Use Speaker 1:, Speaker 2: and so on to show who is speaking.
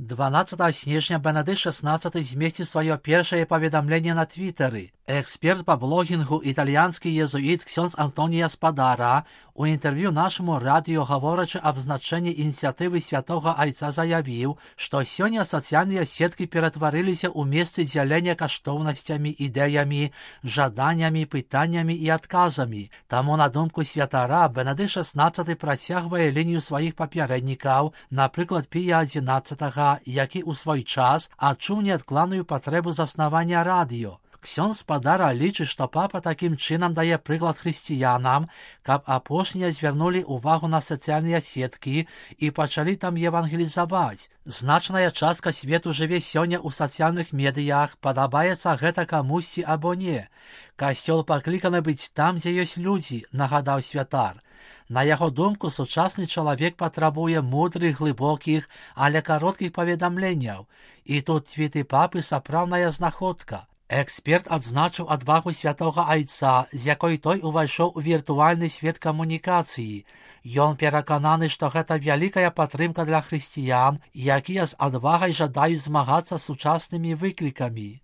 Speaker 1: 12 снежня Бенедикт XVI змесціў сваё першае паведамленне на Твиттері. Эксперт по блогінгу італьянскі єзуїт ксьондз Антонія Спадара у інтерв'ю нашому радіо, гаворачы аб значэнні ініцыятывы Святога Айца, заявіў, што сёння сацыяльныя сеткі ператварыліся ў месцы дзялення каштоўнасцямі, ідэямі, жаданнямі, пытаннямі і адказамі. Таму, на думку святара, Бенедикт XVI працягвае лінію сваіх папярэднікаў, напрыклад, Пія XI, які ў свой час адчуў неадкладную патрэбу заснавання радыё. Ксьондз Спадара лічыць, што папа такім чынам дае прыклад хрысціянам, каб апошнія звярнулі ўвагу на сацыяльныя сеткі і пачалі там евангелізаваць. Значная частка свету жыве сёння ў сацыяльных медыях, падабаецца гэта камусьці або не. Касцёл пакліканы быць там, дзе ёсць людзі, нагадаў святар. На яго думку, сучасны чалавек патрабуе мудрых, глыбокіх, але кароткіх паведамленняў. І тут твіты папы сапраўдная знаходка. Эксперт адзначыў адвагу Святога Айца, з якой той увайшоў у віртуальны свет камунікацыі. Ён перакананы, што гэта вялікая падтрымка для хрысціян, якія з адвагай жадаюць змагацца з сучаснымі выклікамі.